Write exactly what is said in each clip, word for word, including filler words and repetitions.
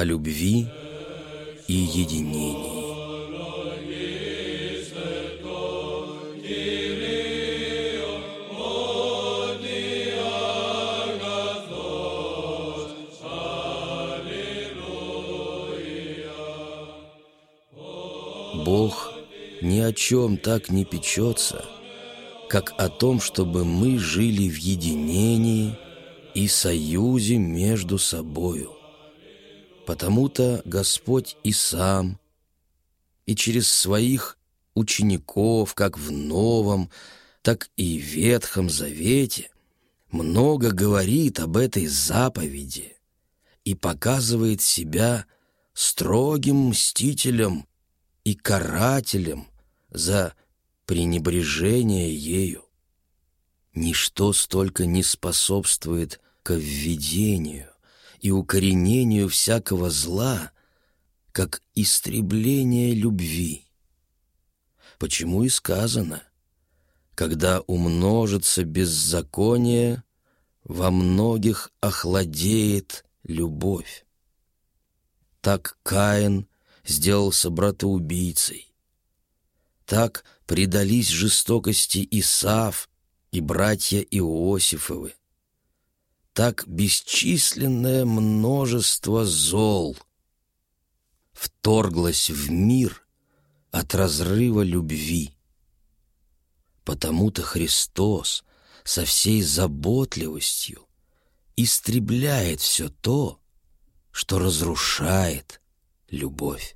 о любви и единении. Бог ни о чем так не печется, как о том, чтобы мы жили в единении и союзе между собою. Потому-то Господь и сам, и через своих учеников, как в Новом, так и в Ветхом Завете, много говорит об этой заповеди и показывает себя строгим мстителем и карателем за пренебрежение ею. Ничто столько не способствует ко введению и укоренению всякого зла, как истребление любви. Почему и сказано: когда умножится беззаконие, во многих охладеет любовь. Так Каин сделался братоубийцей. Так предались жестокости Исав и братья Иосифовы. Так бесчисленное множество зол вторглось в мир от разрыва любви. Потому-то Христос со всей заботливостью истребляет все то, что разрушает любовь.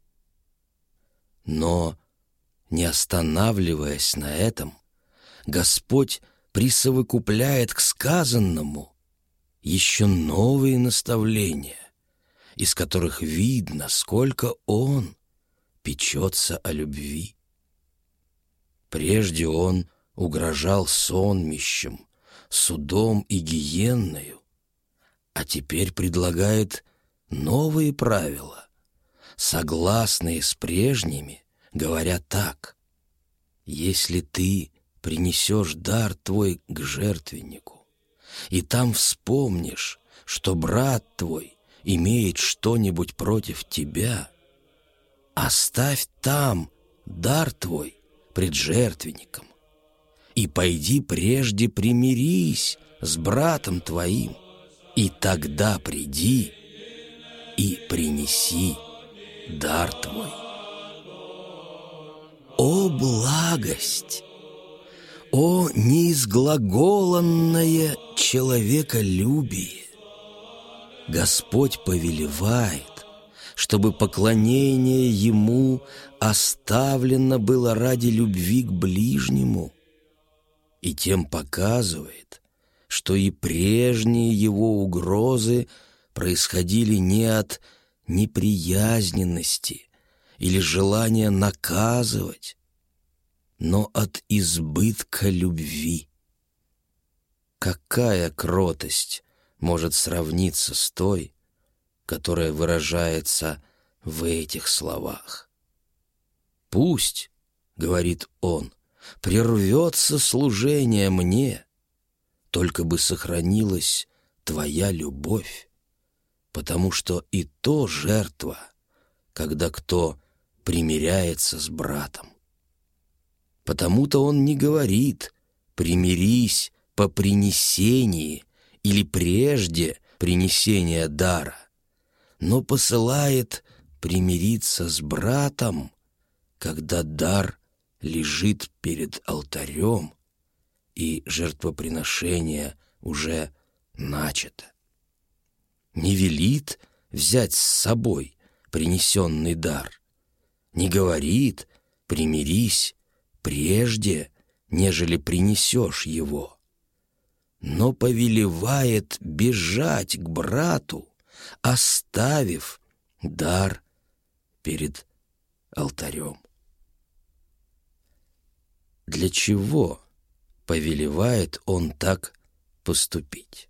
Но, не останавливаясь на этом, Господь присовокупляет к сказанному еще новые наставления, из которых видно, сколько Он печется о любви. Прежде Он угрожал сонмищем, судом и гиенною, а теперь предлагает новые правила, согласные с прежними, говоря так: если ты принесешь дар твой к жертвеннику, и там вспомнишь, что брат твой имеет что-нибудь против тебя, оставь там дар твой пред жертвенником, и пойди прежде примирись с братом твоим, и тогда приди и принеси дар твой. О благость! О неизглаголанное человеколюбие! Господь повелевает, чтобы поклонение Ему оставлено было ради любви к ближнему, и тем показывает, что и прежние Его угрозы происходили не от неприязненности или желания наказывать, но от избытка любви. Какая кротость может сравниться с той, которая выражается в этих словах? «Пусть, — говорит Он, — прервется служение мне, только бы сохранилась твоя любовь, потому что и то жертва, когда кто примиряется с братом. Потому-то Он не говорит: примирись по принесении или прежде принесения дара, но посылает примириться с братом, когда дар лежит перед алтарем и жертвоприношение уже начато. Не велит взять с собой принесенный дар, не говорит: примирись прежде, нежели принесешь его, но повелевает бежать к брату, оставив дар перед алтарем. Для чего повелевает Он так поступить?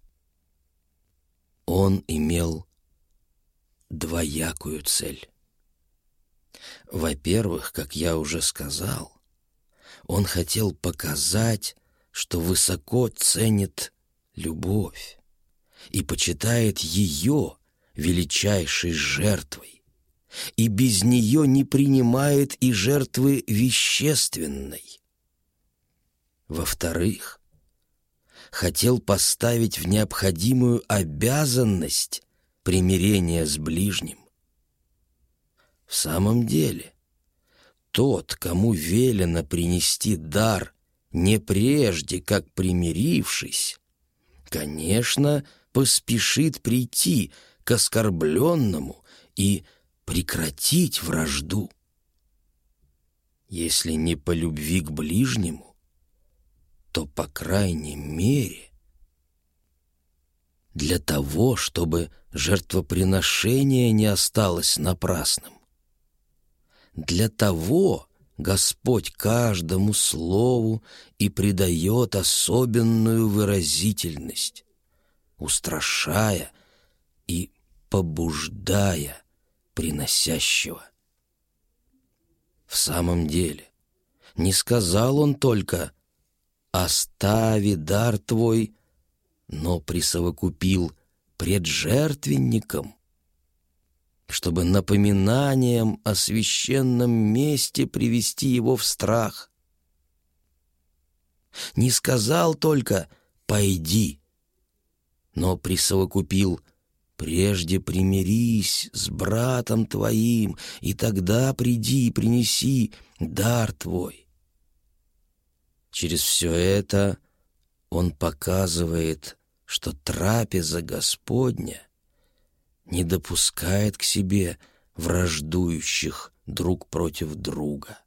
Он имел двоякую цель. Во-первых, как я уже сказал, Он хотел показать, что высоко ценит любовь и почитает ее величайшей жертвой, и без нее не принимает и жертвы вещественной. Во-вторых, хотел поставить в необходимую обязанность примирения с ближним. В самом деле, тот, кому велено принести дар не прежде, как примирившись, конечно, поспешит прийти к оскорбленному и прекратить вражду. Если не по любви к ближнему, то, по крайней мере, для того, чтобы жертвоприношение не осталось напрасным. Для того Господь каждому слову и придает особенную выразительность, устрашая и побуждая приносящего. В самом деле, не сказал он только «остави дар твой», но присовокупил пред жертвенником, чтобы напоминанием о священном месте привести его в страх. Не сказал только «пойди», но присовокупил «прежде примирись с братом твоим, и тогда приди и принеси дар твой». Через все это он показывает, что трапеза Господня не допускает к себе враждующих друг против друга.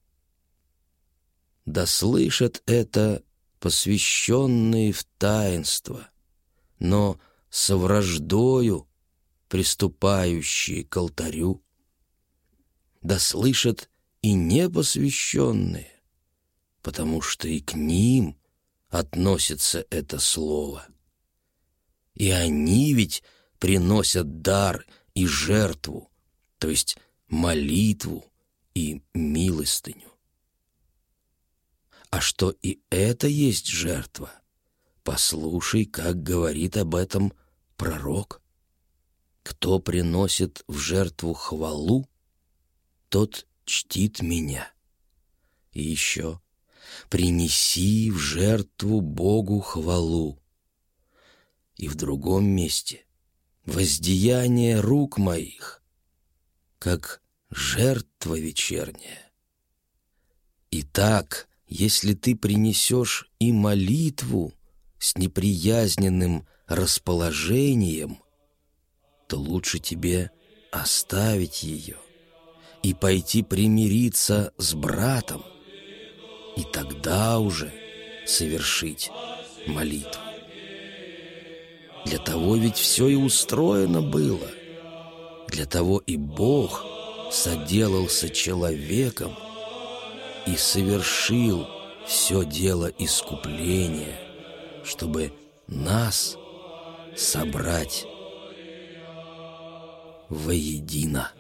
Да слышат это посвященные в таинство, но со враждою приступающие к алтарю. Да слышат и непосвященные, потому что и к ним относится это слово. И они ведь приносят дар и жертву, то есть молитву и милостыню. А что и это есть жертва, послушай, как говорит об этом пророк. Кто приносит в жертву хвалу, тот чтит меня. И еще принеси в жертву Богу хвалу. И в другом месте воздаяние рук моих, как жертва вечерняя. Итак, если ты принесешь и молитву с неприязненным расположением, то лучше тебе оставить ее и пойти примириться с братом, и тогда уже совершить молитву. Для того ведь все и устроено было. Для того и Бог соделался человеком и совершил все дело искупления, чтобы нас собрать воедино.